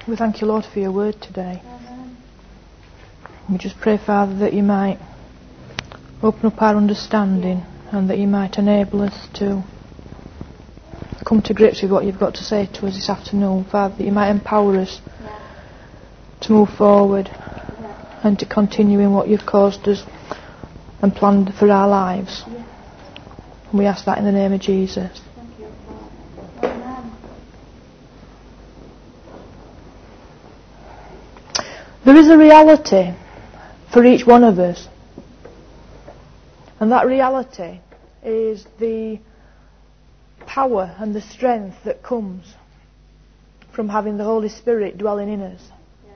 We thank you, Lord, for your word today. We just pray, Father, that you might open up our understanding and that you might enable us to come to grips with what you've got to say to us this afternoon. Father, that you might empower us to move forward and to continue in what you've caused us and planned for our lives. And we ask that in the name of Jesus. There is a reality for each one of us, and that reality is the power and the strength that comes from having the Holy Spirit dwelling in us.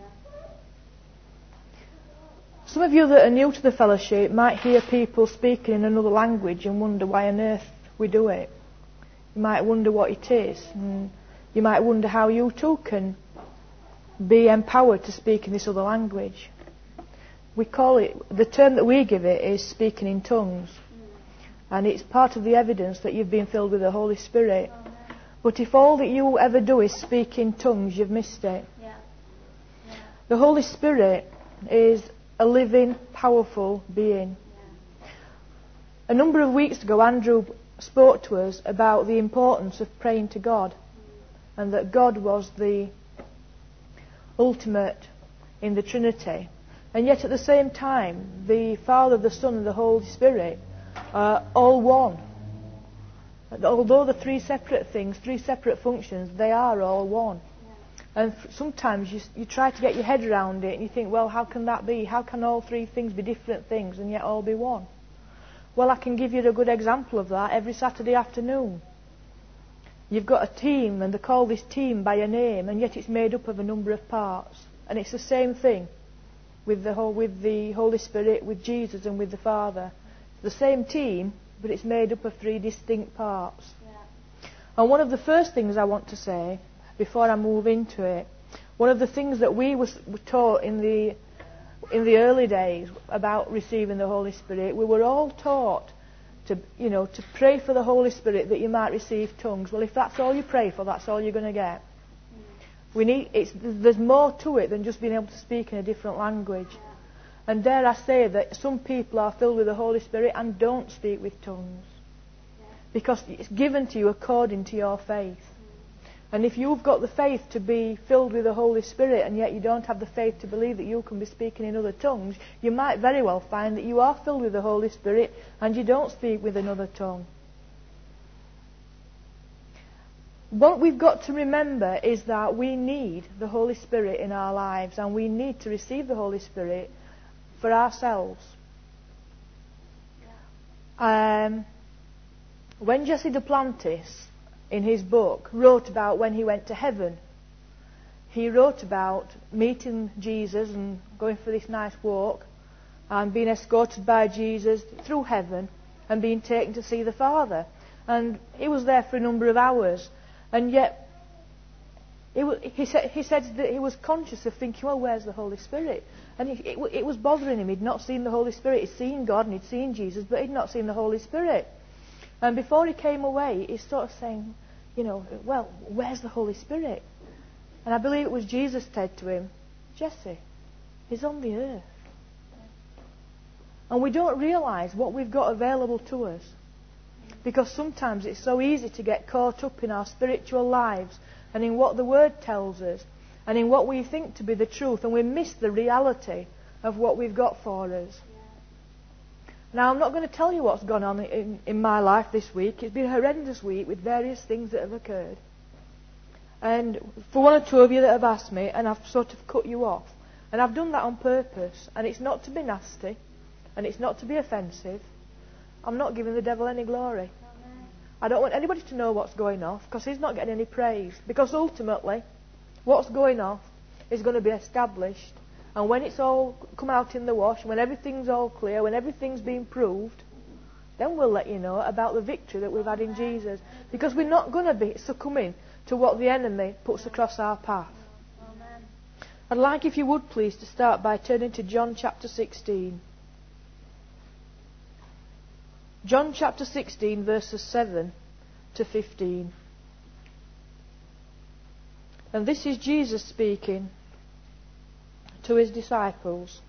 Some of you that are new to the fellowship might hear people speaking in another language and wonder why on earth we do it. You might wonder what it is, and you might wonder how you too can be empowered to speak in this other language. We call it, the term that we give it is speaking in tongues. And it's part of the evidence that you've been filled with the Holy Spirit. But if all that you ever do is speak in tongues, you've missed it. The Holy Spirit is a living, powerful being. A number of weeks ago, Andrew spoke to us about the importance of praying to God, and that God was the ultimate in the Trinity. And yet at the same time, the Father, the Son and the Holy Spirit are all one. Although they're three separate things, three separate functions, they are all one. And sometimes you try to get your head around it and you think, well, how can that be? How can all three things be different things and yet all be one? Well, I can give you a good example of that every Saturday afternoon. You've got a team, and they call this team by a name, and yet it's made up of a number of parts. And it's the same thing with the Holy Spirit, with Jesus and with the Father. It's the same team, but it's made up of three distinct parts. And one of the first things I want to say, before I move into it, one of the things that we were taught in the early days about receiving the Holy Spirit, we were all taught to pray for the Holy Spirit that you might receive tongues. Well, if that's all you pray for, that's all you're going to get. There's more to it than just being able to speak in a different language. And dare I say that some people are filled with the Holy Spirit and don't speak with tongues, because it's given to you according to your faith. And if you've got the faith to be filled with the Holy Spirit and yet you don't have the faith to believe that you can be speaking in other tongues, you might very well find that you are filled with the Holy Spirit and you don't speak with another tongue. What we've got to remember is that we need the Holy Spirit in our lives, and we need to receive the Holy Spirit for ourselves. When Jesse Duplantis, in his book, wrote about when he went to heaven, he wrote about meeting Jesus and going for this nice walk and being escorted by Jesus through heaven and being taken to see the Father. And he was there for a number of hours, and yet he said that he was conscious of thinking, well, where's the Holy Spirit? And it was bothering him. He'd not seen the Holy Spirit. He'd seen God and he'd seen Jesus, but he'd not seen the Holy Spirit. And before he came away, he's sort of saying, well, where's the Holy Spirit? And I believe it was Jesus said to him, Jesse, he's on the earth. And we don't realise what we've got available to us, because sometimes it's so easy to get caught up in our spiritual lives and in what the Word tells us and in what we think to be the truth, and we miss the reality of what we've got for us. Now, I'm not going to tell you what's gone on in my life this week. It's been a horrendous week with various things that have occurred. And for one or two of you that have asked me, and I've sort of cut you off. And I've done that on purpose. And it's not to be nasty. And it's not to be offensive. I'm not giving the devil any glory. I don't want anybody to know what's going off, because he's not getting any praise. Because ultimately, what's going off is going to be established. And when it's all come out in the wash, when everything's all clear, when everything's been proved, then we'll let you know about the victory that we've had in Jesus. Because we're not going to be succumbing to what the enemy puts across our path. Amen. I'd like, if you would please, to start by turning to John chapter 16. John chapter 16, verses 7 to 15. And this is Jesus speaking to his disciples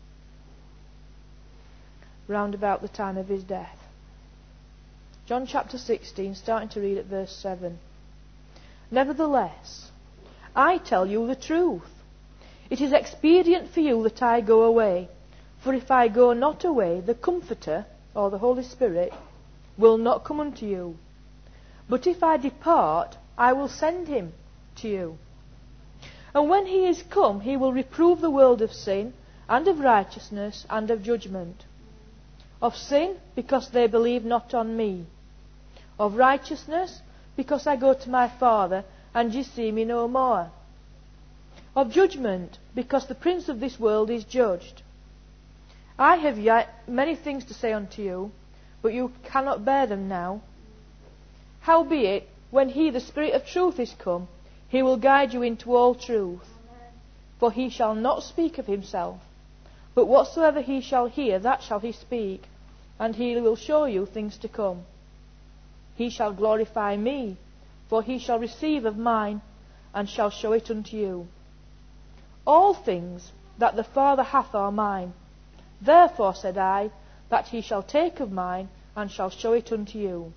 round about the time of his death. John chapter 16, starting to read at verse 7. Nevertheless, I tell you the truth. It is expedient for you that I go away. For if I go not away, the Comforter, or the Holy Spirit, will not come unto you. But if I depart, I will send him to you. And when he is come, he will reprove the world of sin, and of righteousness, and of judgment. Of sin, because they believe not on me. Of righteousness, because I go to my Father, and ye see me no more. Of judgment, because the prince of this world is judged. I have yet many things to say unto you, but you cannot bear them now. Howbeit, when he, the Spirit of truth, is come, he will guide you into all truth. For he shall not speak of himself, but whatsoever he shall hear, that shall he speak, and he will show you things to come. He shall glorify me, for he shall receive of mine, and shall show it unto you. All things that the Father hath are mine. Therefore said I, that he shall take of mine, and shall show it unto you.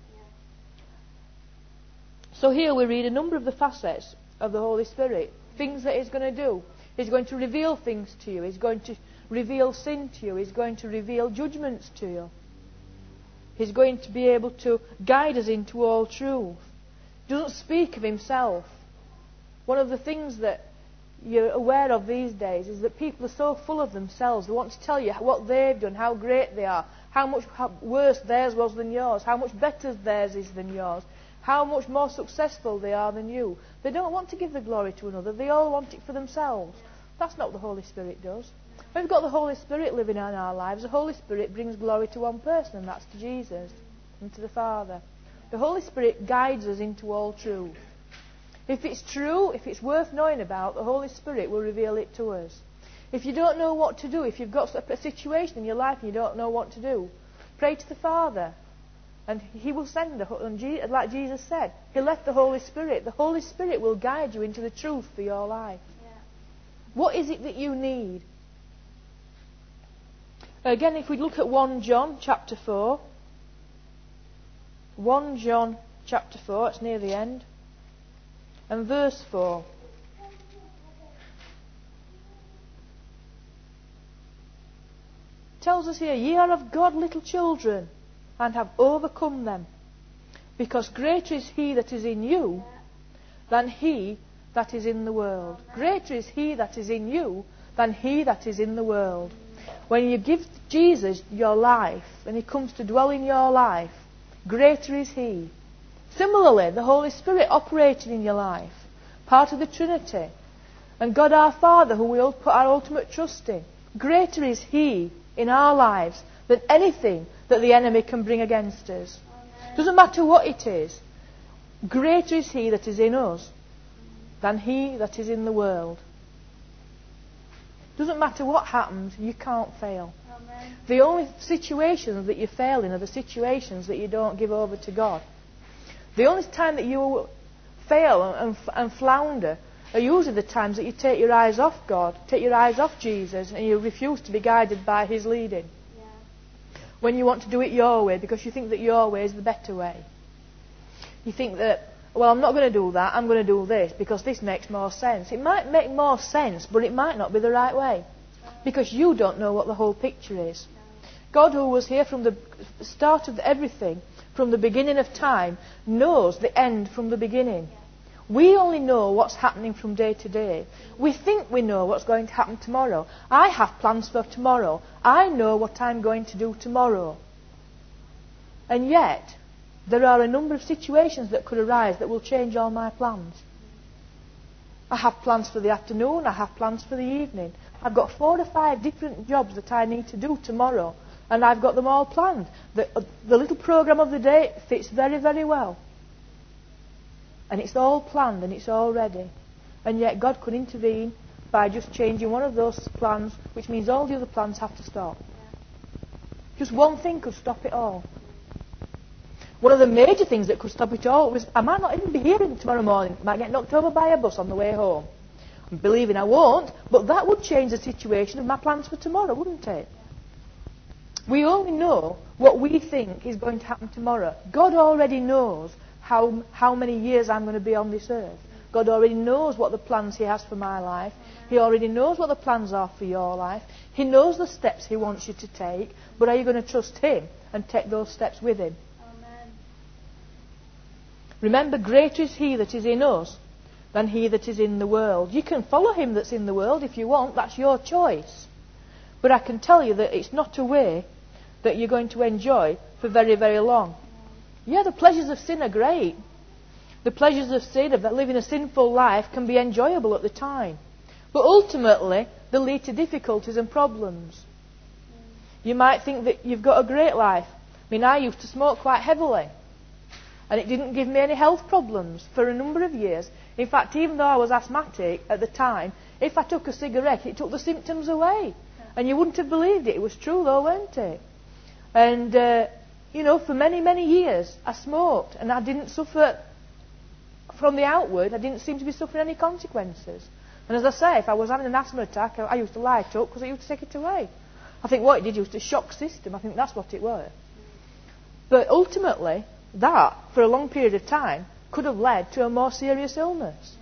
So here we read a number of the facets of the Holy Spirit. Things that he's going to do. He's going to reveal things to you. He's going to reveal sin to you. He's going to reveal judgments to you. He's going to be able to guide us into all truth. He doesn't speak of himself. One of the things that you're aware of these days is that people are so full of themselves. They want to tell you what they've done, how great they are, how much worse theirs was than yours, how much better theirs is than yours, how much more successful they are than you. They don't want to give the glory to another. They all want it for themselves. That's not what the Holy Spirit does. When we've got the Holy Spirit living in our lives, the Holy Spirit brings glory to one person, and that's to Jesus and to the Father. The Holy Spirit guides us into all truth. If it's true, if it's worth knowing about, the Holy Spirit will reveal it to us. If you don't know what to do, if you've got a situation in your life and you don't know what to do, pray to the Father. And he will send, like Jesus said, he left the Holy Spirit. The Holy Spirit will guide you into the truth for your life. Yeah. What is it that you need? Again, if we look at 1 John chapter 4. 1 John chapter 4, it's near the end. And verse 4. Tells us here, ye are of God little children, and have overcome them, because greater is he that is in you than he that is in the world. Greater is he that is in you than he that is in the world. When you give Jesus your life, and he comes to dwell in your life, greater is he. Similarly, the Holy Spirit operating in your life, part of the Trinity, and God our Father, who we all put our ultimate trust in, greater is he in our lives than anything that the enemy can bring against us. Doesn't matter what it is. Greater is he that is in us than he that is in the world. Doesn't matter what happens, you can't fail. Amen. The only situations that you fail in are the situations that you don't give over to God. The only time that you fail and flounder are usually the times that you take your eyes off God, take your eyes off Jesus, and you refuse to be guided by his leading. Yeah. When you want to do it your way because you think that your way is the better way. You think that, well, I'm not going to do that, I'm going to do this because this makes more sense. It might make more sense, but it might not be the right way because you don't know what the whole picture is. God, who was here from the start of everything, from the beginning of time, knows the end from the beginning. We only know what's happening from day to day. We think we know what's going to happen tomorrow. I have plans for tomorrow. I know what I'm going to do tomorrow. And yet, there are a number of situations that could arise that will change all my plans. I have plans for the afternoon. I have plans for the evening. I've got 4 or 5 different jobs that I need to do tomorrow. And I've got them all planned. The little program of the day fits very, very well. And it's all planned and it's all ready. And yet God could intervene by just changing one of those plans, which means all the other plans have to stop. Just one thing could stop it all. One of the major things that could stop it all was I might not even be here tomorrow morning. I might get knocked over by a bus on the way home. I'm believing I won't, but that would change the situation of my plans for tomorrow, wouldn't it? We only know what we think is going to happen tomorrow. God already knows how many years I'm going to be on this earth. God already knows what the plans He has for my life. He already knows what the plans are for your life. He knows the steps He wants you to take. But are you going to trust Him and take those steps with Him? Amen. Remember, greater is He that is in us than he that is in the world. You can follow him that's in the world if you want. That's your choice. But I can tell you that it's not a way that you're going to enjoy for very, very long. Yeah, the pleasures of sin are great. The pleasures of sin, of living a sinful life, can be enjoyable at the time. But ultimately, they lead to difficulties and problems. You might think that you've got a great life. I mean, I used to smoke quite heavily. And it didn't give me any health problems for a number of years. In fact, even though I was asthmatic at the time, if I took a cigarette, it took the symptoms away. And you wouldn't have believed it. It was true though, weren't it? And, for many, many years, I smoked. And I didn't suffer from the outward. I didn't seem to be suffering any consequences. And as I say, if I was having an asthma attack, I used to light up because I used to take it away. I think what it did was to shock the system. I think that's what it was. But ultimately, that, for a long period of time, could have led to a more serious illness.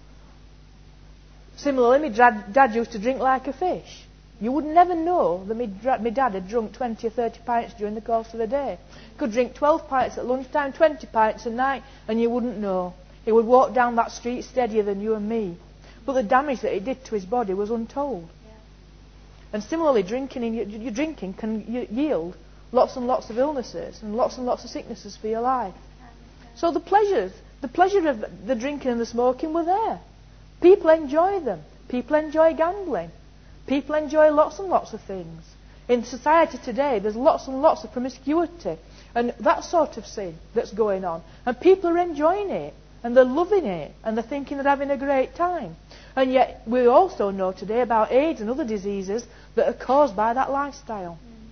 Similarly, my dad used to drink like a fish. You would never know that my dad had drunk 20 or 30 pints during the course of the day. He could drink 12 pints at lunchtime, 20 pints at night, and you wouldn't know. He would walk down that street steadier than you and me. But the damage that it did to his body was untold. Yeah. And similarly, your drinking can yield lots and lots of illnesses and lots of sicknesses for your life. So the pleasure of the drinking and the smoking were there. People enjoy them. People enjoy gambling. People enjoy lots and lots of things. In society today, there's lots and lots of promiscuity and that sort of sin that's going on. And people are enjoying it. And they're loving it. And they're thinking they're having a great time. And yet, we also know today about AIDS and other diseases that are caused by that lifestyle.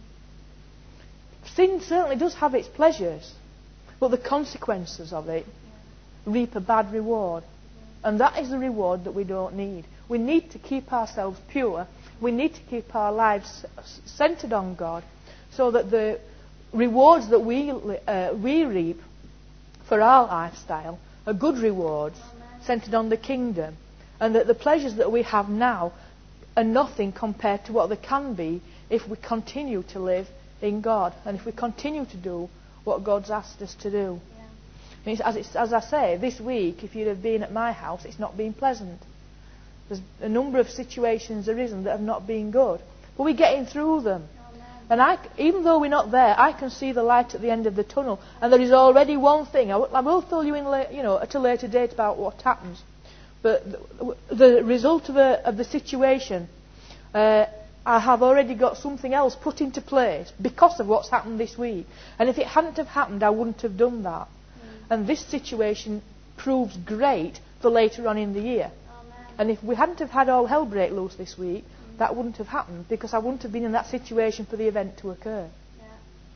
Sin certainly does have its pleasures, but the consequences of it reap a bad reward. And that is the reward that we don't need. We need to keep ourselves pure. We need to keep our lives centered on God so that the rewards that we reap for our lifestyle are good rewards centered on the kingdom. And that the pleasures that we have now are nothing compared to what they can be if we continue to live in God and if we continue to do what God's asked us to do. Yeah. As I say, this week, if you'd have been at my house, it's not been pleasant. There's a number of situations arisen that have not been good. But we're getting through them. And even though we're not there, I can see the light at the end of the tunnel. And there is already one thing. I will fill you in at a later date about what happens. But the result of the situation, I have already got something else put into place because of what's happened this week. And if it hadn't have happened, I wouldn't have done that. And this situation proves great for later on in the year. Amen. And if we hadn't have had all hell break loose this week, that wouldn't have happened because I wouldn't have been in that situation for the event to occur. Yeah.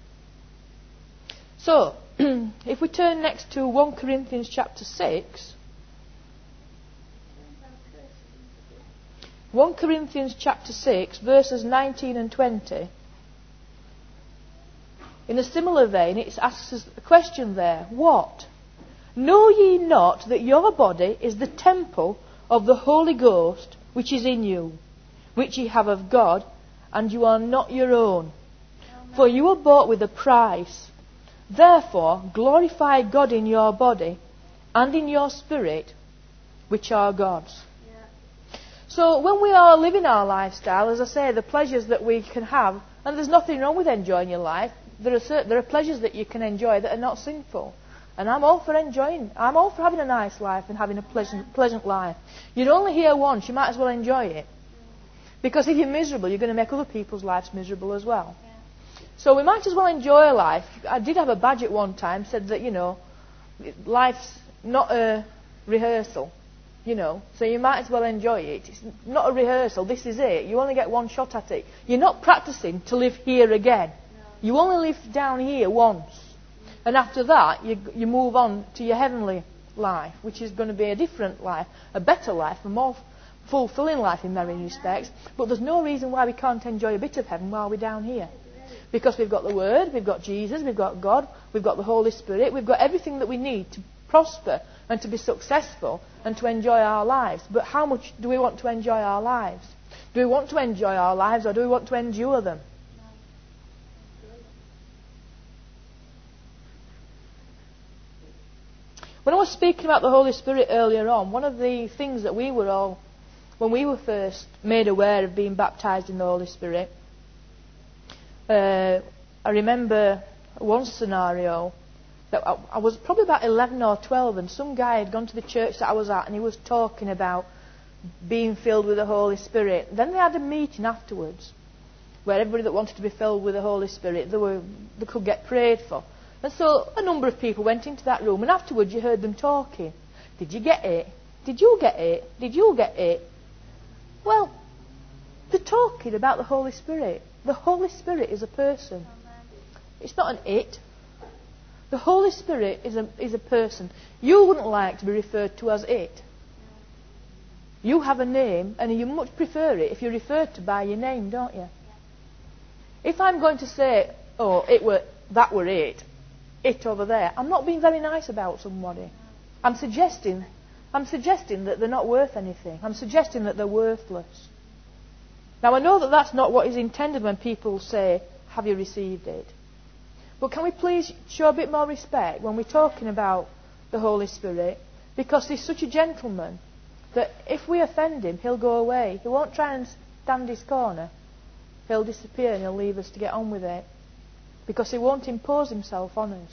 So, if we turn next to 1 Corinthians chapter 6. 1 Corinthians chapter 6, verses 19 and 20. In a similar vein, it asks us a question there. What? Know ye not that your body is the temple of the Holy Ghost which is in you, which ye have of God, and you are not your own? For you are bought with a price. Therefore, glorify God in your body and in your spirit, which are God's. So when we are living our lifestyle, as I say, the pleasures that we can have, and there's nothing wrong with enjoying your life, there are pleasures that you can enjoy that are not sinful. And I'm all for having a nice life and having a pleasant life. You're only here once, you might as well enjoy it. Because if you're miserable, you're going to make other people's lives miserable as well. So we might as well enjoy life. I did have a badge at one time, said that, life's not a rehearsal. So you might as well enjoy it. It's not a rehearsal. This is it. You only get one shot at it. You're not practicing to live here again. No. You only live down here once. And after that, you move on to your heavenly life, which is going to be a different life, a better life, a more fulfilling life in many respects. But there's no reason why we can't enjoy a bit of heaven while we're down here. Because we've got the Word, we've got Jesus, we've got God, we've got the Holy Spirit, we've got everything that we need to prosper and to be successful and to enjoy our lives. But how much do we want to enjoy our lives? Do we want to enjoy our lives, or do we want to endure them? When I was speaking about the Holy Spirit earlier on, one of the things that we were all, when we were first made aware of being baptised in the Holy Spirit, I remember one scenario that I was probably about 11 or 12, and some guy had gone to the church that I was at, and he was talking about being filled with the Holy Spirit. Then they had a meeting afterwards where everybody that wanted to be filled with the Holy Spirit, they could get prayed for. And so a number of people went into that room, and afterwards you heard them talking. Did you get it? Did you get it? Did you get it? Well, they're talking about the Holy Spirit. The Holy Spirit is a person. It's not an it. The Holy Spirit is a person. You wouldn't like to be referred to as it. You have a name, and you much prefer it if you're referred to by your name, don't you? If I'm going to say, oh, that were it over there, I'm not being very nice about somebody. I'm suggesting that they're not worth anything. I'm suggesting that they're worthless. Now, I know that that's not what is intended when people say, have you received it? But can we please show a bit more respect when we're talking about the Holy Spirit? Because he's such a gentleman that if we offend him, he'll go away. He won't try and stand his corner. He'll disappear and he'll leave us to get on with it. Because he won't impose himself on us.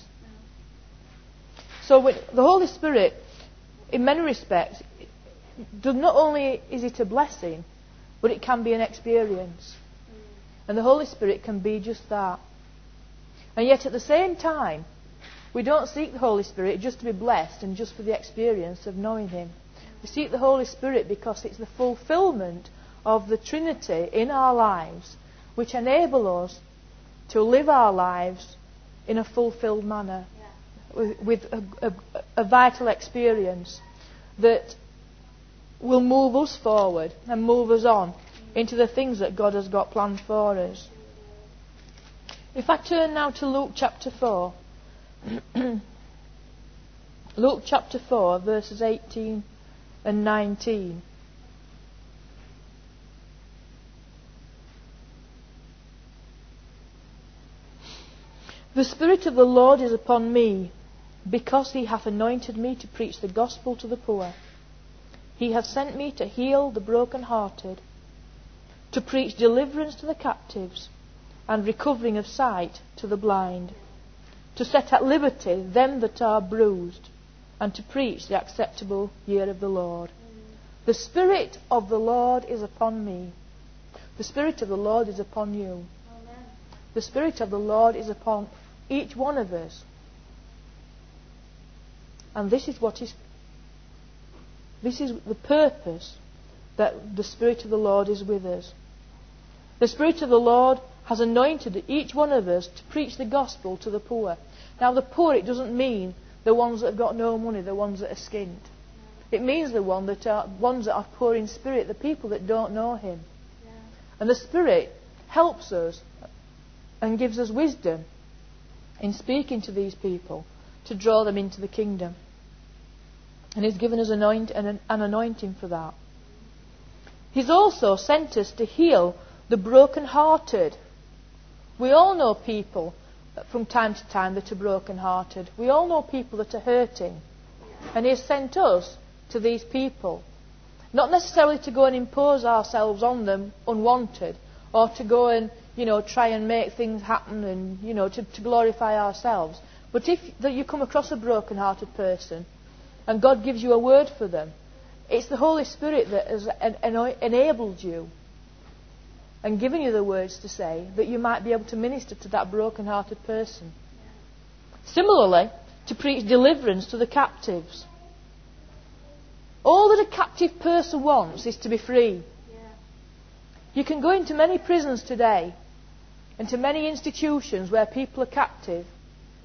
So the Holy Spirit, in many respects, not only is it a blessing, but it can be an experience. And the Holy Spirit can be just that. And yet at the same time, we don't seek the Holy Spirit just to be blessed and just for the experience of knowing Him. We seek the Holy Spirit because it's the fulfillment of the Trinity in our lives which enable us to live our lives in a fulfilled manner, with a vital experience that will move us forward and move us on into the things that God has got planned for us. If I turn now to Luke chapter 4, Luke chapter 4, verses 18 and 19. The Spirit of the Lord is upon me, because He hath anointed me to preach the gospel to the poor. He hath sent me to heal the brokenhearted, to preach deliverance to the captives, and recovering of sight to the blind, to set at liberty them that are bruised, and to preach the acceptable year of the Lord. The Spirit of the Lord is upon me. The Spirit of the Lord is upon you. Amen. The Spirit of the Lord is upon each one of us. And this is the purpose that the Spirit of the Lord is with us. The Spirit of the Lord has anointed each one of us to preach the gospel to the poor. Now the poor, it doesn't mean the ones that have got no money, the ones that are skint. It means the ones that are poor in spirit, the people that don't know Him. Yeah. And the Spirit helps us and gives us wisdom in speaking to these people to draw them into the kingdom. And He's given us an anointing for that. He's also sent us to heal the broken-hearted. We all know people from time to time that are broken-hearted. We all know people that are hurting. And He has sent us to these people. Not necessarily to go and impose ourselves on them unwanted, or to go and, try and make things happen and, to glorify ourselves. But if you come across a broken-hearted person and God gives you a word for them, it's the Holy Spirit that has enabled you and given you the words to say that you might be able to minister to that broken-hearted person. Similarly, to preach deliverance to the captives. All that a captive person wants is to be free. You can go into many prisons today, into many institutions where people are captive,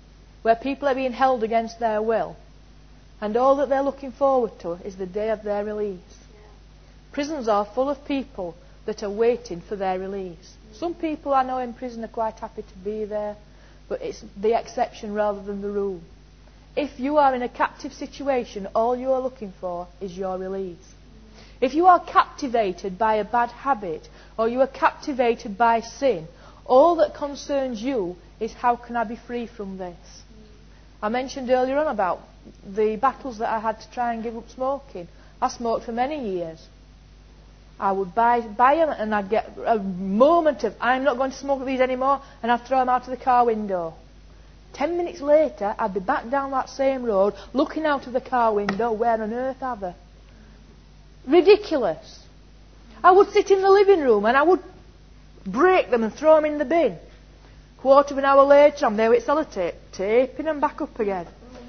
where people are being held against their will, and all that they're looking forward to is the day of their release. Prisons are full of people that are waiting for their release. Some people I know in prison are quite happy to be there, but it's the exception rather than the rule. If you are in a captive situation, all you are looking for is your release. If you are captivated by a bad habit, or you are captivated by sin, all that concerns you is, how can I be free from this? I mentioned earlier on about the battles that I had to try and give up smoking. I smoked for many years. I would buy them and I'd get a moment of, I'm not going to smoke these anymore, and I'd throw them out of the car window. 10 minutes later, I'd be back down that same road, looking out of the car window, where on earth are they? Ridiculous. I would sit in the living room and I would break them and throw them in the bin. Quarter of an hour later, I'm there with sellotape, taping them back up again.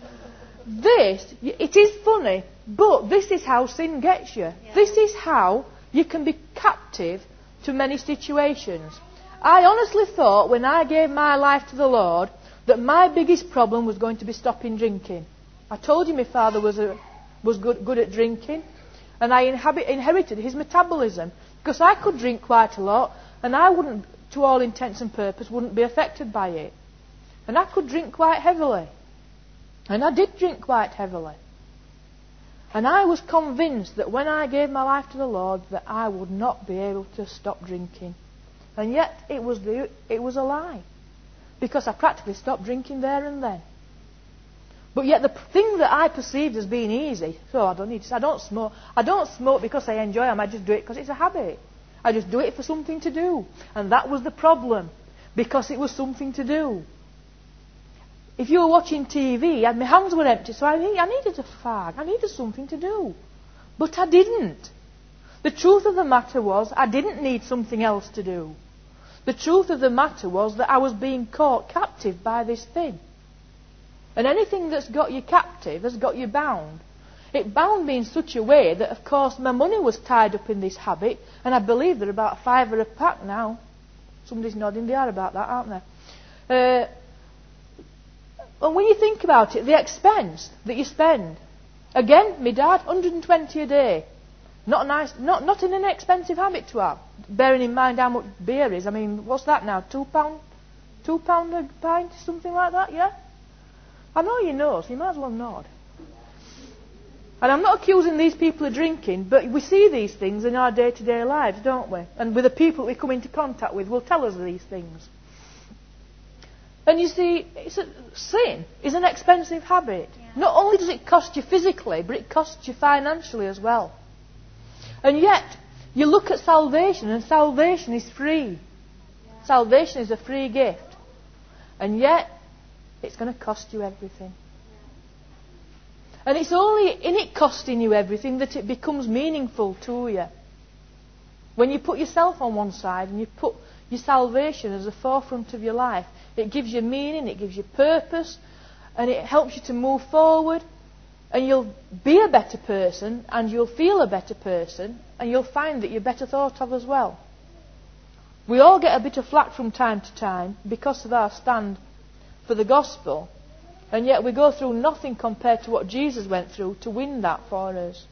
It is funny, but this is how sin gets you. Yeah. This is how you can be captive to many situations. I honestly thought when I gave my life to the Lord that my biggest problem was going to be stopping drinking. I told you my father was good at drinking, and I inherited his metabolism, because I could drink quite a lot and I wouldn't, to all intents and purposes, wouldn't be affected by it. And I could drink quite heavily. And I did drink quite heavily. And I was convinced that when I gave my life to the Lord that I would not be able to stop drinking. And yet it was a lie. Because I practically stopped drinking there and then. But yet the thing that I perceived as being easy, I don't smoke. I don't smoke because I enjoy them. I just do it because it's a habit. I just do it for something to do. And that was the problem. Because it was something to do. If you were watching TV, my hands were empty, so I needed a fag. I needed something to do. But I didn't. The truth of the matter was, I didn't need something else to do. The truth of the matter was that I was being caught captive by this thing. And anything that's got you captive has got you bound. It bound me in such a way that, of course, my money was tied up in this habit, and I believe they're about $5 a pack now. Somebody's nodding, they are about that, aren't they? And when you think about it, the expense that you spend. Again, my dad, 120 a day. Not nice, not an inexpensive habit to have. Bearing in mind how much beer is. I mean, what's that now? £2 a pint, something like that, yeah? I know you know, so you might as well nod. And I'm not accusing these people of drinking, but we see these things in our day-to-day lives, don't we? And with the people we come into contact with will tell us these things. And you see, sin is an expensive habit. Yeah. Not only does it cost you physically, but it costs you financially as well. And yet, you look at salvation, and salvation is free. Yeah. Salvation is a free gift. And yet, it's going to cost you everything. Yeah. And it's only in it costing you everything that it becomes meaningful to you. When you put yourself on one side and you put your salvation as the forefront of your life, it gives you meaning, it gives you purpose, and it helps you to move forward, and you'll be a better person, and you'll feel a better person, and you'll find that you're better thought of as well. We all get a bit of flack from time to time because of our stand for the gospel, and yet we go through nothing compared to what Jesus went through to win that for us.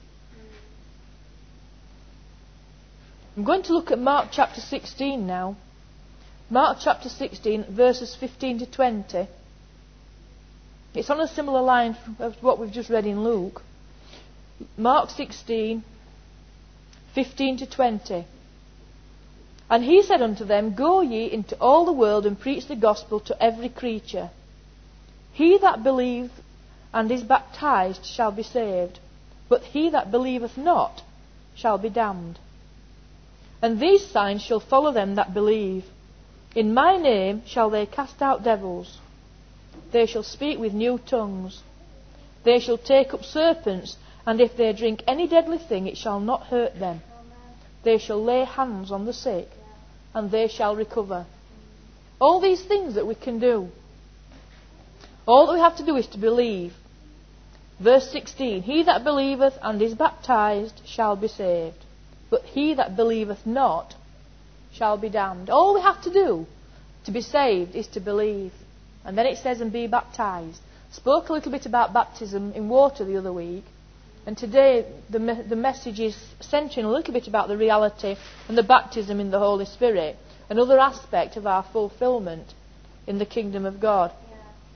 I'm going to look at Mark chapter 16 now. Mark chapter 16, verses 15 to 20. It's on a similar line of what we've just read in Luke. Mark 16, 15 to 20. And he said unto them, Go ye into all the world and preach the gospel to every creature. He that believeth and is baptized shall be saved, but he that believeth not shall be damned. And these signs shall follow them that believe. In my name shall they cast out devils. They shall speak with new tongues. They shall take up serpents, and if they drink any deadly thing, it shall not hurt them. They shall lay hands on the sick, and they shall recover. All these things that we can do. All that we have to do is to believe. Verse 16, He that believeth and is baptized shall be saved, but he that believeth not shall be damned. All we have to do to be saved is to believe. And then it says, and be baptized. Spoke a little bit about baptism in water the other week. And today the message is centering a little bit about the reality and the baptism in the Holy Spirit, another aspect of our fulfillment in the kingdom of God. Yeah.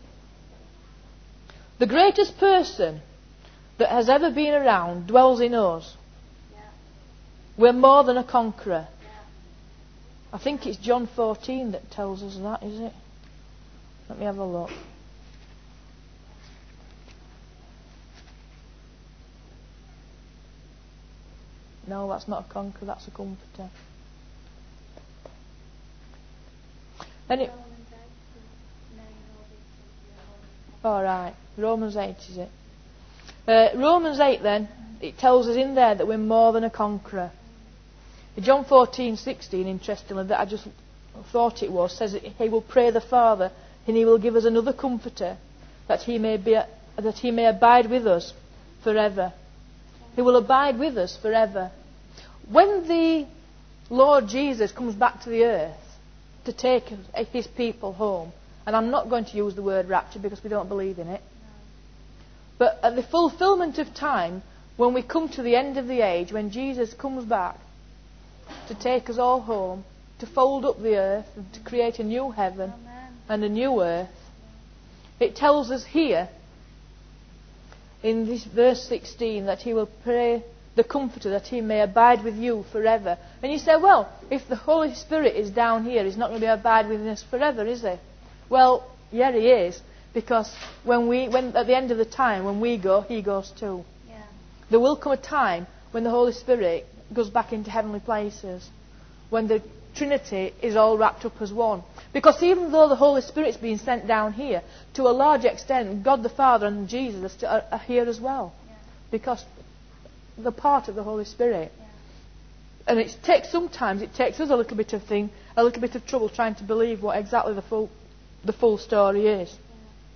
The greatest person that has ever been around dwells in us. Yeah. We're more than a conqueror. Yeah. I think it's John 14 that tells us that, is it? Let me have a look. No, that's not a conqueror, that's a comforter. Alright, Romans 8 is it? Romans 8 then, it tells us in there that we're more than a conqueror. John 14:16, interestingly, that I just thought it was, says that he will pray the Father and he will give us another comforter that he may abide with us forever. He will abide with us forever. When the Lord Jesus comes back to the earth to take his people home, and I'm not going to use the word rapture because we don't believe in it, but at the fulfillment of time, when we come to the end of the age, when Jesus comes back to take us all home, to fold up the earth and to create a new heaven and a new earth, it tells us here in this verse 16 that he will pray the Comforter that he may abide with you forever. And you say, well, if the Holy Spirit is down here, he's not going to be abide with us forever, is he? Well, yeah, he is, because when at the end of the time, when we go, he goes too. Yeah. There will come a time when the Holy Spirit goes back into heavenly places, when the Trinity is all wrapped up as one. Because even though the Holy Spirit's being sent down here, to a large extent, God the Father and Jesus are here as well. Yeah. Because they're part of the Holy Spirit. Yeah. And sometimes it takes us a little bit of trouble trying to believe what exactly the full story is. Yeah.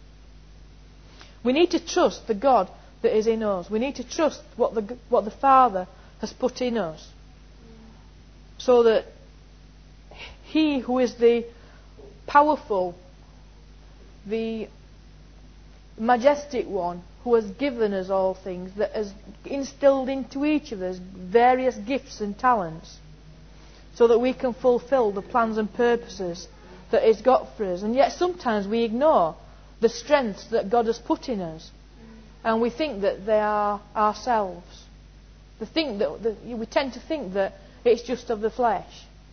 We need to trust the God that is in us. We need to trust what the Father has put in us. Yeah. So that he who is the powerful, the majestic one, who has given us all things, that has instilled into each of us various gifts and talents, so that we can fulfill the plans and purposes that he's got for us. And yet sometimes we ignore the strengths that God has put in us, and we think that they are ourselves. We tend to think that it's just of the flesh.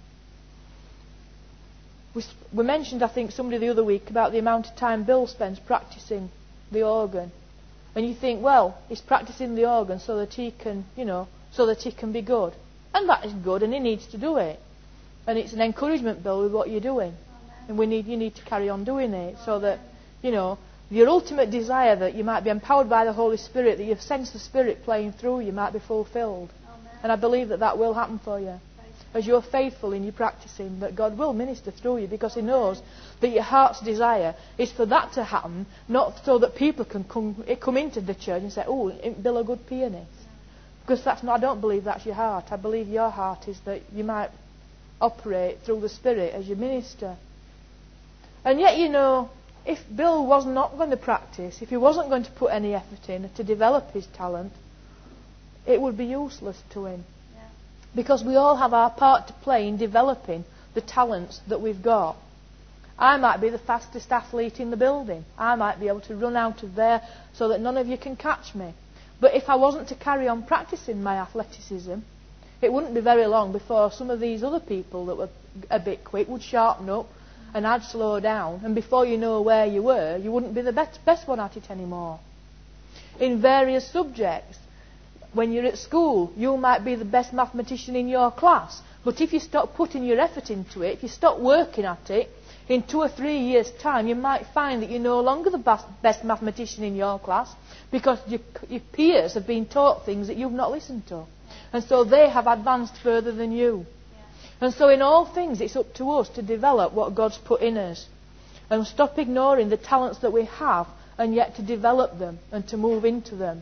We mentioned, I think, somebody the other week about the amount of time Bill spends practicing the organ. And you think, well, he's practicing the organ so that he can be good. And that is good, and he needs to do it. And it's an encouragement, Bill, with what you're doing. Amen. And you need to carry on doing it, so that, your ultimate desire that you might be empowered by the Holy Spirit, that you've sensed the Spirit playing through you, might be fulfilled. Amen. And I believe that will happen for you. As you're faithful in your practicing, that God will minister through you, because he knows that your heart's desire is for that to happen, not so that people can come into the church and say, oh, isn't Bill a good pianist? Because I don't believe that's your heart. I believe your heart is that you might operate through the Spirit as you minister. And yet, if Bill was not going to practice, if he wasn't going to put any effort in to develop his talent, it would be useless to him. Because we all have our part to play in developing the talents that we've got. I might be the fastest athlete in the building. I might be able to run out of there so that none of you can catch me. But if I wasn't to carry on practicing my athleticism, it wouldn't be very long before some of these other people that were a bit quick would sharpen up and I'd slow down. And before you know where you were, you wouldn't be the best one at it anymore. In various subjects. When you're at school, you might be the best mathematician in your class. But if you stop putting your effort into it, if you stop working at it, in 2 or 3 years' time, you might find that you're no longer the best mathematician in your class, because your peers have been taught things that you've not listened to. And so they have advanced further than you. And so in all things, it's up to us to develop what God's put in us. And stop ignoring the talents that we have, and yet to develop them and to move into them.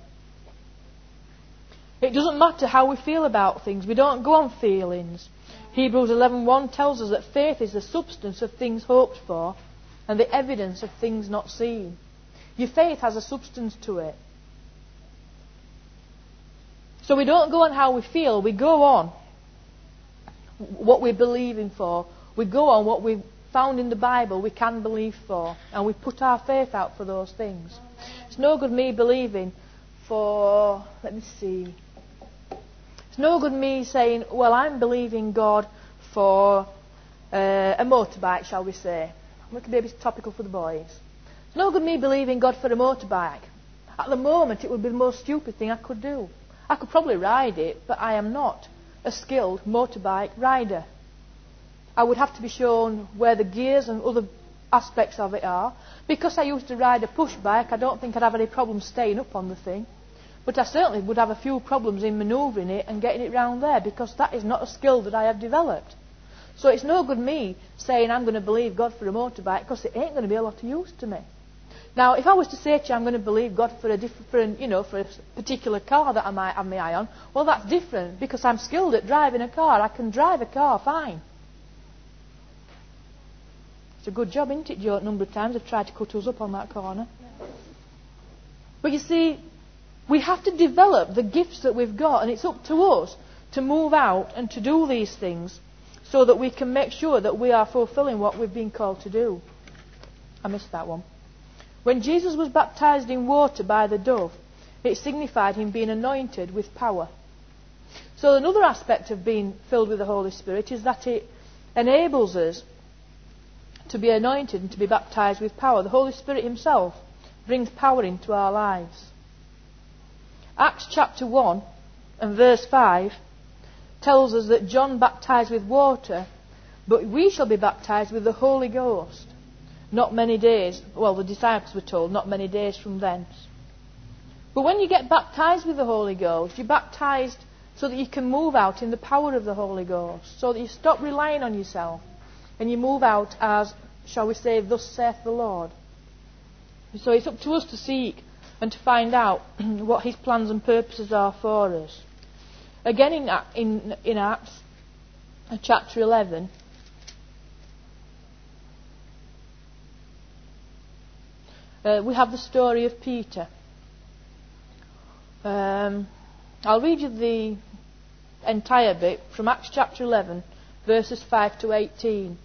It doesn't matter how we feel about things. We don't go on feelings. Hebrews 11:1 tells us that faith is the substance of things hoped for and the evidence of things not seen. Your faith has a substance to it. So we don't go on how we feel, we go on what we're believing for. We go on what we've found in the Bible we can believe for, and we put our faith out for those things. It's no good me believing for, it's no good me saying, well, I'm believing God for a motorbike, shall we say. Maybe it's topical for the boys. It's no good me believing God for a motorbike. At the moment, it would be the most stupid thing I could do. I could probably ride it, but I am not a skilled motorbike rider. I would have to be shown where the gears and other aspects of it are. Because I used to ride a push bike, I don't think I'd have any problems staying up on the thing. But I certainly would have a few problems in manoeuvring it and getting it round there, because that is not a skill that I have developed. So it's no good me saying I'm going to believe God for a motorbike, because it ain't going to be a lot of use to me. Now, if I was to say to you I'm going to believe God for a different, for a particular car that I might have my eye on, well, that's different, because I'm skilled at driving a car. I can drive a car fine. It's a good job, isn't it, Joe? A number of times they've tried to cut us up on that corner. But you see, we have to develop the gifts that we've got, and it's up to us to move out and to do these things so that we can make sure that we are fulfilling what we've been called to do. I missed that one. When Jesus was baptized in water by the dove, it signified him being anointed with power. So another aspect of being filled with the Holy Spirit is that it enables us to be anointed and to be baptized with power. The Holy Spirit himself brings power into our lives. Acts chapter 1 and verse 5 tells us that John baptized with water, but we shall be baptized with the Holy Ghost. Not many days, well, the disciples were told, not many days from thence. But when you get baptized with the Holy Ghost, you're baptized so that you can move out in the power of the Holy Ghost, so that you stop relying on yourself and you move out as, shall we say, thus saith the Lord. So it's up to us to seek and to find out what his plans and purposes are for us. Again in Acts chapter 11, we have the story of Peter. I'll read you the entire bit from Acts chapter 11, verses 5 to 18.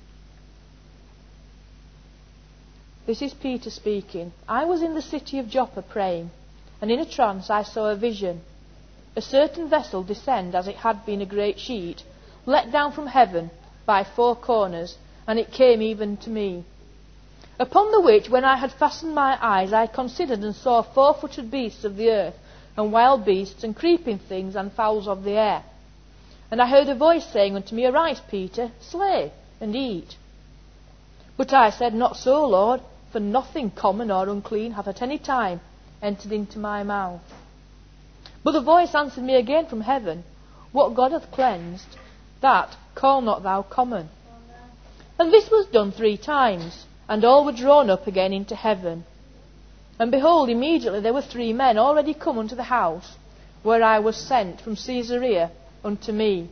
This is Peter speaking. I was in the city of Joppa praying, and in a trance I saw a vision. A certain vessel descend as it had been a great sheet, let down from heaven by four corners, and it came even to me. Upon the which, when I had fastened my eyes, I considered and saw four-footed beasts of the earth, and wild beasts, and creeping things, and fowls of the air. And I heard a voice saying unto me, Arise, Peter, slay, and eat. But I said, Not so, Lord, for nothing common or unclean hath at any time entered into my mouth. But the voice answered me again from heaven, What God hath cleansed, that call not thou common. And this was done 3 times, and all were drawn up again into heaven. And behold, immediately there were 3 men already come unto the house where I was sent from Caesarea unto me.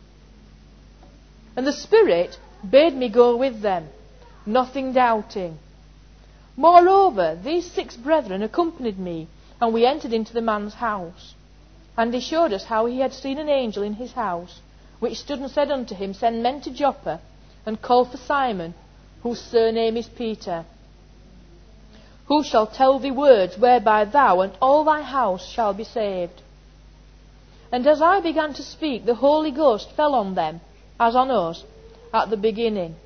And the Spirit bade me go with them, nothing doubting. Moreover, these 6 brethren accompanied me, and we entered into the man's house. And he showed us how he had seen an angel in his house, which stood and said unto him, Send men to Joppa, and call for Simon, whose surname is Peter, who shall tell thee words whereby thou and all thy house shall be saved. And as I began to speak, the Holy Ghost fell on them, as on us, at the beginning.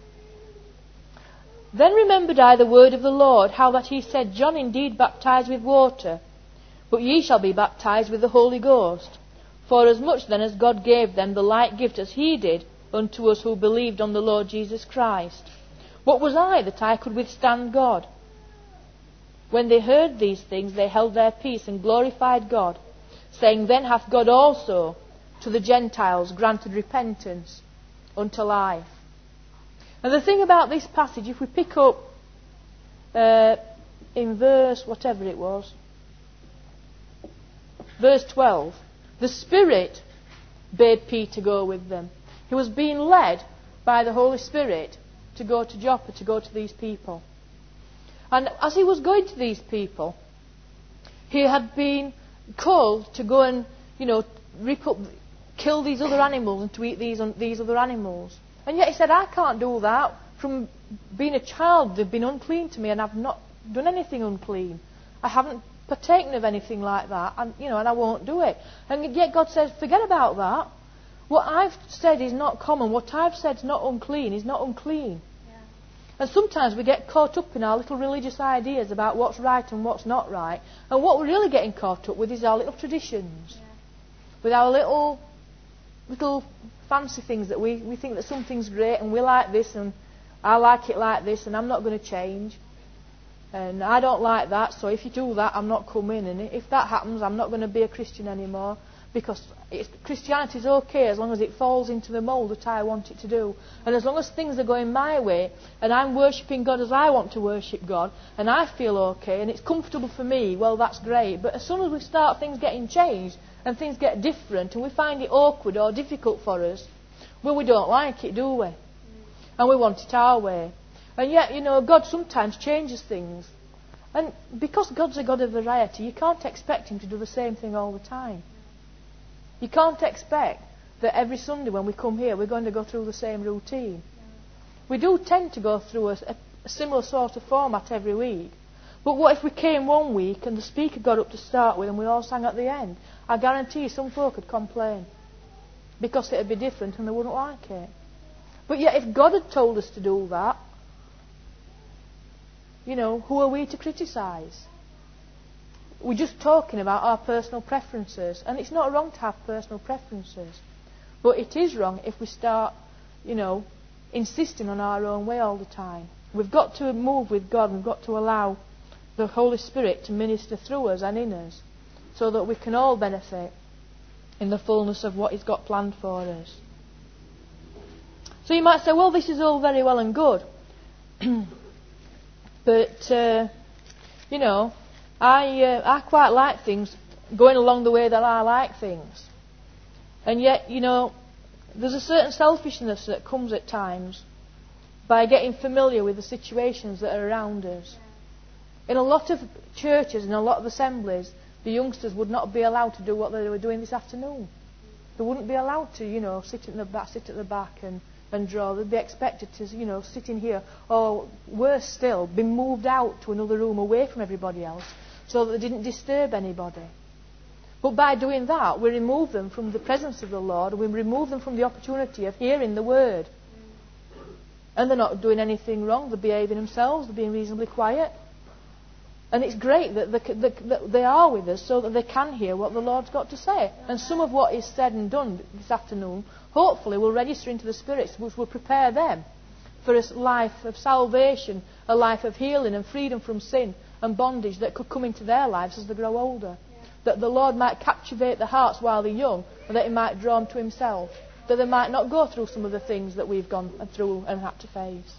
Then remembered I the word of the Lord, how that he said, John indeed baptized with water, but ye shall be baptized with the Holy Ghost. For as much then as God gave them the like gift as he did unto us who believed on the Lord Jesus Christ. What was I that I could withstand God? When they heard these things, they held their peace and glorified God, saying, Then hath God also to the Gentiles granted repentance unto life. And the thing about this passage, if we pick up in verse, whatever it was, verse 12, the Spirit bade Peter go with them. He was being led by the Holy Spirit to go to Joppa, to go to these people. And as he was going to these people, he had been called to go and, kill these other animals and to eat these other animals. And yet he said, I can't do that. From being a child, they've been unclean to me, and I've not done anything unclean. I haven't partaken of anything like that, and I won't do it. And yet God says, forget about that. What I've said is not common. What I've said is not unclean is not unclean. Yeah. And sometimes we get caught up in our little religious ideas about what's right and what's not right. And what we're really getting caught up with is our little traditions. Yeah. With our little fancy things that we think that something's great and we like this and I like it like this and I'm not going to change. And I don't like that, so if you do that, I'm not coming. And if that happens, I'm not going to be a Christian anymore. Because Christianity is okay as long as it falls into the mould that I want it to do. And as long as things are going my way and I'm worshipping God as I want to worship God and I feel okay and it's comfortable for me, well, that's great. But as soon as we start things getting changed and things get different and we find it awkward or difficult for us, well, we don't like it, do we? And we want it our way. And yet, God sometimes changes things. And because God's a God of variety, you can't expect Him to do the same thing all the time. You can't expect that every Sunday when we come here we're going to go through the same routine. We do tend to go through a similar sort of format every week. But what if we came one week and the speaker got up to start with and we all sang at the end? I guarantee you some folk would complain. Because it would be different and they wouldn't like it. But yet if God had told us to do that, who are we to criticise? We're just talking about our personal preferences. And it's not wrong to have personal preferences. But it is wrong if we start, insisting on our own way all the time. We've got to move with God. We've got to allow the Holy Spirit to minister through us and in us. So that we can all benefit in the fullness of what He's got planned for us. So you might say, well, this is all very well and good. But, I quite like things going along the way that I like things. And yet, there's a certain selfishness that comes at times by getting familiar with the situations that are around us. In a lot of churches, in a lot of assemblies, the youngsters would not be allowed to do what they were doing this afternoon. They wouldn't be allowed to, sit at the back and draw. They'd be expected to, sit in here, or worse still, be moved out to another room away from everybody else so that they didn't disturb anybody. But by doing that, we remove them from the presence of the Lord, we remove them from the opportunity of hearing the Word. And they're not doing anything wrong, they're behaving themselves, they're being reasonably quiet. And it's great that they are with us so that they can hear what the Lord's got to say. And some of what is said and done this afternoon, hopefully, will register into the spirits, which will prepare them for a life of salvation, a life of healing and freedom from sin and bondage that could come into their lives as they grow older. That the Lord might captivate their hearts while they're young, and that He might draw them to Himself. That they might not go through some of the things that we've gone through and had to face.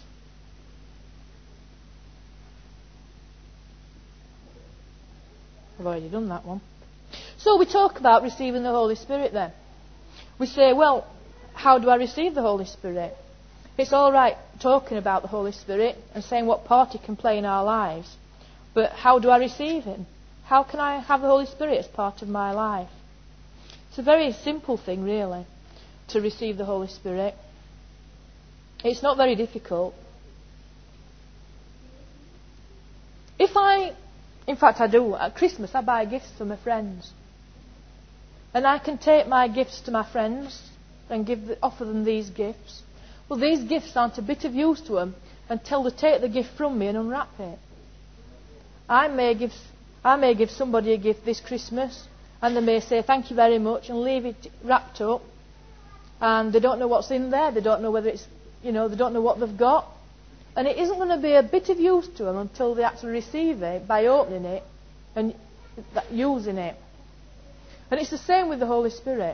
I've already done that one. So we talk about receiving the Holy Spirit then. We say, well, how do I receive the Holy Spirit? It's all right talking about the Holy Spirit and saying what part He can play in our lives. But how do I receive Him? How can I have the Holy Spirit as part of my life? It's a very simple thing, really, to receive the Holy Spirit. It's not very difficult. In fact, I do. At Christmas, I buy gifts for my friends. And I can take my gifts to my friends and offer them these gifts. Well, these gifts aren't a bit of use to them until they take the gift from me and unwrap it. I may give somebody a gift this Christmas, and they may say thank you very much and leave it wrapped up. And they don't know what's in there. They don't know whether it's, they don't know what they've got. And it isn't going to be a bit of use to them until they actually receive it by opening it and using it. And it's the same with the Holy Spirit.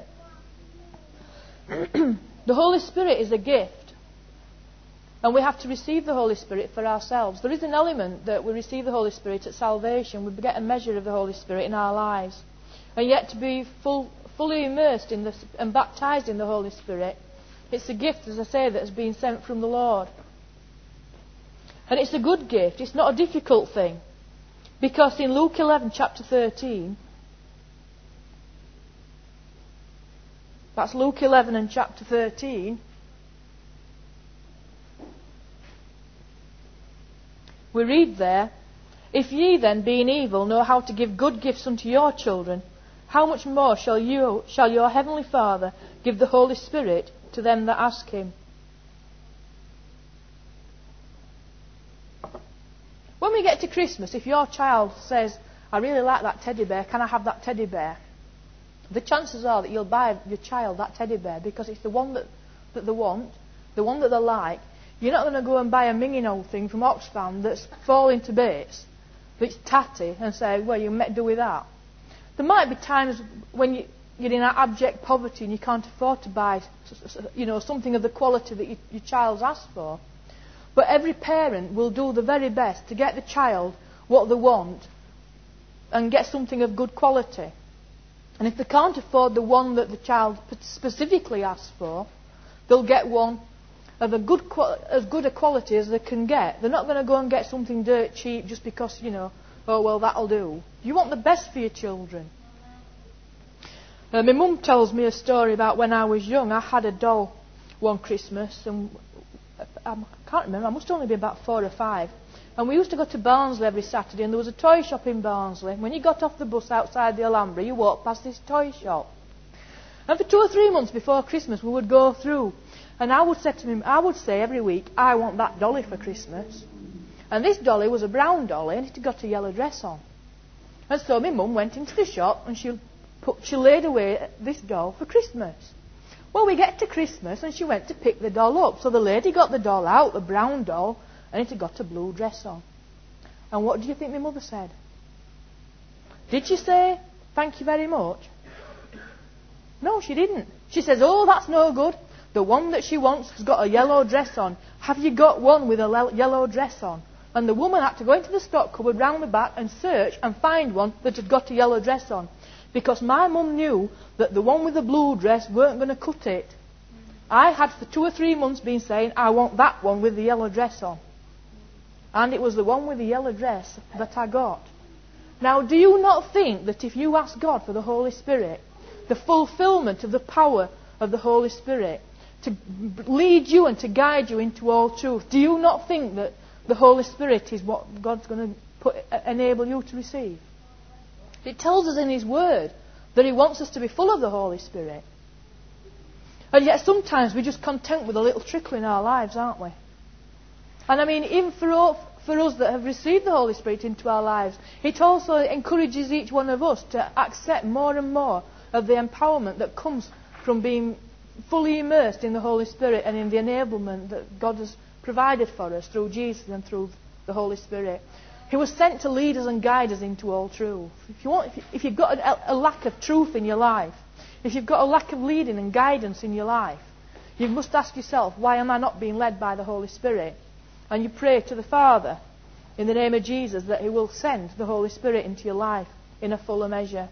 The Holy Spirit is a gift. And we have to receive the Holy Spirit for ourselves. There is an element that we receive the Holy Spirit at salvation. We get a measure of the Holy Spirit in our lives. And yet to be fully immersed in and baptised in the Holy Spirit, it's a gift, as I say, that has been sent from the Lord. And it's a good gift. It's not a difficult thing. Because in Luke 11, chapter 13, that's Luke 11 and chapter 13, we read there, "If ye then, being evil, know how to give good gifts unto your children, how much more shall your heavenly Father give the Holy Spirit to them that ask him?" When we get to Christmas, if your child says, "I really like that teddy bear, can I have that teddy bear?" the chances are that you'll buy your child that teddy bear because it's the one that they want, the one that they like. You're not going to go and buy a minging old thing from Oxfam that's falling to bits, that's tatty, and say, "Well, you might do with that." There might be times when you're in abject poverty and you can't afford to buy, something of the quality that your child's asked for. But every parent will do the very best to get the child what they want and get something of good quality. And if they can't afford the one that the child specifically asks for, they'll get one of as good a quality as they can get. They're not going to go and get something dirt cheap just because, "Oh, well, that'll do." You want the best for your children. My mum tells me a story about when I was young. I had a doll one Christmas, and I can't remember, I must only be about 4 or 5. And we used to go to Barnsley every Saturday, and there was a toy shop in Barnsley. When you got off the bus outside the Alhambra, you walked past this toy shop. And for 2 or 3 months before Christmas, we would go through. And I would say every week, "I want that dolly for Christmas." And this dolly was a brown dolly, and it had got a yellow dress on. And so my mum went into the shop, and she laid away this doll for Christmas. Well, we get to Christmas, and she went to pick the doll up. So the lady got the doll out, the brown doll, and it had got a blue dress on. And what do you think my mother said? Did she say, "Thank you very much"? No, she didn't. She says, "Oh, that's no good. The one that she wants has got a yellow dress on. Have you got one with a yellow dress on?" And the woman had to go into the stock cupboard round the back and search and find one that had got a yellow dress on. Because my mum knew that the one with the blue dress weren't going to cut it. I had for 2 or 3 months been saying, "I want that one with the yellow dress on." And it was the one with the yellow dress that I got. Now, do you not think that if you ask God for the Holy Spirit, the fulfillment of the power of the Holy Spirit, to lead you and to guide you into all truth, do you not think that the Holy Spirit is what God's going to enable you to receive? It tells us in His Word that He wants us to be full of the Holy Spirit. And yet sometimes we're just content with a little trickle in our lives, aren't we? And I mean, even for us that have received the Holy Spirit into our lives, it also encourages each one of us to accept more and more of the empowerment that comes from being fully immersed in the Holy Spirit and in the enablement that God has provided for us through Jesus and through the Holy Spirit. He was sent to lead us and guide us into all truth. If you've got a lack of truth in your life, if you've got a lack of leading and guidance in your life, you must ask yourself, why am I not being led by the Holy Spirit? And you pray to the Father in the name of Jesus that He will send the Holy Spirit into your life in a fuller measure.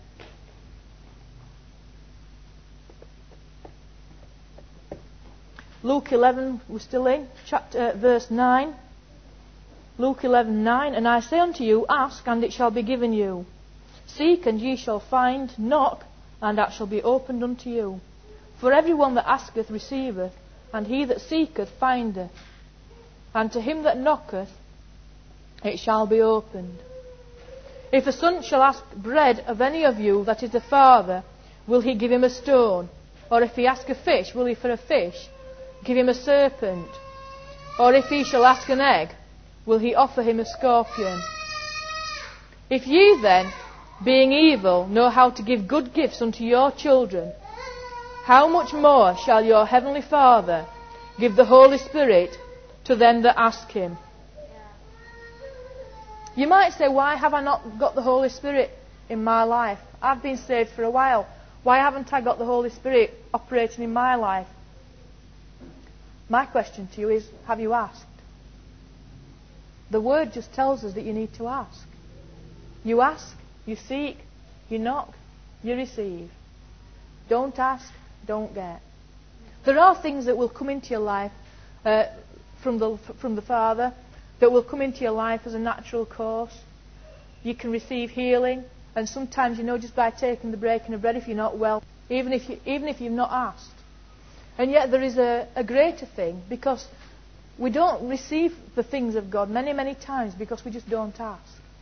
Luke 11, we're still in, verse 9. Luke 11:9, "And I say unto you, ask, and it shall be given you. Seek, and ye shall find. Knock, and it shall be opened unto you. For everyone that asketh receiveth, and he that seeketh findeth. And to him that knocketh it shall be opened. If a son shall ask bread of any of you that is a father, will he give him a stone? Or if he ask a fish, will he for a fish give him a serpent? Or if he shall ask an egg, will he offer him a scorpion? If ye then, being evil, know how to give good gifts unto your children, how much more shall your heavenly Father give the Holy Spirit to them that ask Him? You might say, why have I not got the Holy Spirit in my life? I've been saved for a while. Why haven't I got the Holy Spirit operating in my life? My question to you is, have you asked? The Word just tells us that you need to ask. You ask, you seek, you knock, you receive. Don't ask, don't get. There are things that will come into your life from the Father. that will come into your life as a natural course. You can receive healing, and sometimes, just by taking the breaking of bread if you're not well, even if you've not asked. And yet there is a greater thing, because we don't receive the things of God many, many times because we just don't ask.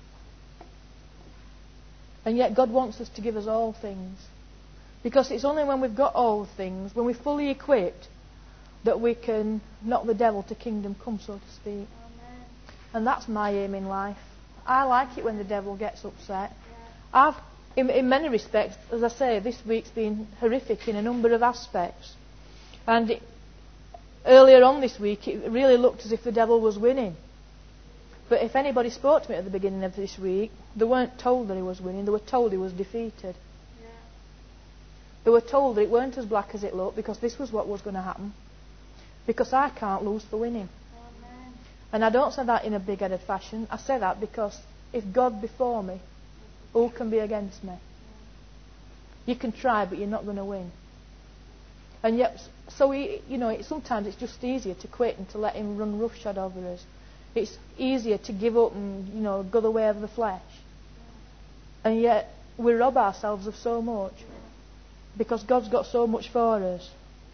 And yet God wants us to give us all things. Because it's only when we've got all things, when we're fully equipped, that we can knock the devil to kingdom come, so to speak. Amen. And that's my aim in life. I like it when the devil gets upset. Yeah. In many respects, as I say, this week's been horrific in a number of aspects. And earlier on this week, it really looked as if the devil was winning. But if anybody spoke to me at the beginning of this week, they weren't told that he was winning, they were told he was defeated. Yeah. They were told that it weren't as black as it looked, because this was what was going to happen. Because I can't lose for winning. Amen. And I don't say that in a big-headed fashion. I say that because if God before me, who can be against me? You can try, but you're not going to win. And yet, sometimes it's just easier to quit and to let him run roughshod over us. It's easier to give up and, go the way of the flesh. And yet, we rob ourselves of so much because God's got so much for us.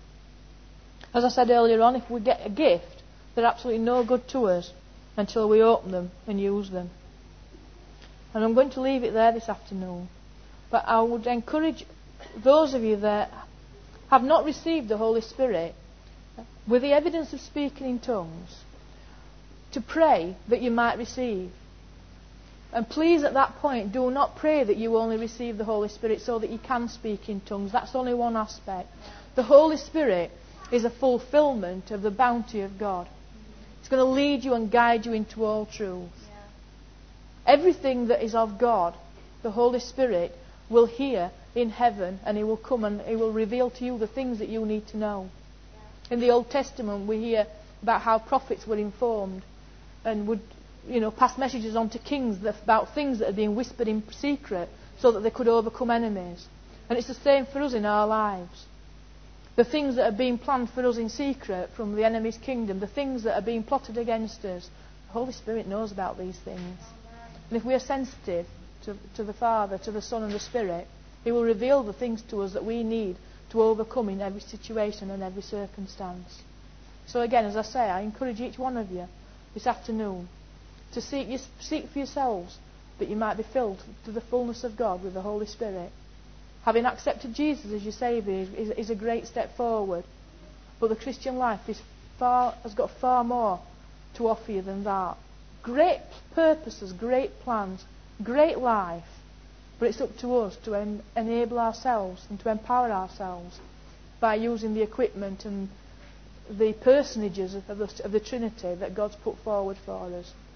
As I said earlier on, if we get a gift, they're absolutely no good to us until we open them and use them. And I'm going to leave it there this afternoon. But I would encourage those of you that have not received the Holy Spirit with the evidence of speaking in tongues to pray that you might receive. And please, at that point, do not pray that you only receive the Holy Spirit so that you can speak in tongues. That's only one aspect. The Holy Spirit is a fulfillment of the bounty of God. It's going to lead you and guide you into all truth. Yeah. Everything that is of God, the Holy Spirit will hear in heaven, and He will come and He will reveal to you the things that you need to know. Yeah. In the Old Testament, we hear about how prophets were informed and would, pass messages on to kings about things that had been whispered in secret so that they could overcome enemies. And it's the same for us in our lives. The things that are being planned for us in secret from the enemy's kingdom, the things that are being plotted against us, the Holy Spirit knows about these things. And if we are sensitive to the Father, to the Son and the Spirit, He will reveal the things to us that we need to overcome in every situation and every circumstance. So again, as I say, I encourage each one of you this afternoon to seek for yourselves that you might be filled to the fullness of God with the Holy Spirit. Having accepted Jesus as your Saviour is a great step forward. But the Christian life has got far more to offer you than that. Great purposes, great plans, great life. But it's up to us to enable ourselves and to empower ourselves by using the equipment and the personages of the Trinity that God's put forward for us.